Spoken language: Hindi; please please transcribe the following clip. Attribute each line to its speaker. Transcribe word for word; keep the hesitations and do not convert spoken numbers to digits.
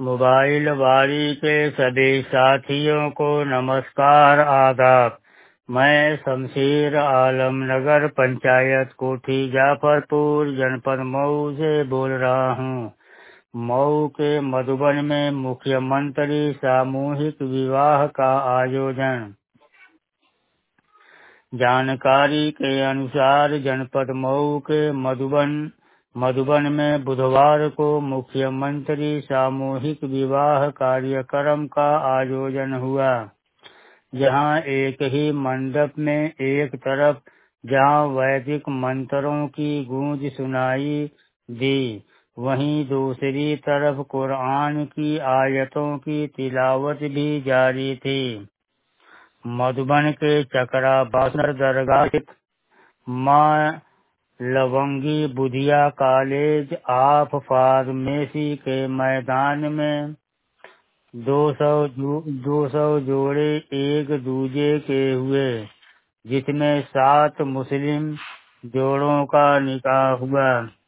Speaker 1: मोबाइल बारी के सभी साथियों को नमस्कार आदाब। मैं शमशेर आलम नगर पंचायत कोठी जाफरपुर जनपद मऊ से बोल रहा हूँ। मऊ के मधुबन में मुख्यमंत्री सामूहिक विवाह का आयोजन। जानकारी के अनुसार जनपद मऊ के मधुबन मधुबन में बुधवार को मुख्यमंत्री सामूहिक विवाह कार्यक्रम का आयोजन हुआ। जहां एक ही मंडप में एक तरफ जहां वैदिक मंत्रों की गूंज सुनाई दी, वहीं दूसरी तरफ कुरान की आयतों की तिलावत भी जारी थी। मधुबन के चकरा बासर दरगाह स्थित मां Lavangi Budhiya college of pharmacy के मैदान में दो सौ दो सौ जोड़े एक दूजे के हुए, जिसमें सात मुस्लिम जोड़ों का निकाह हुआ।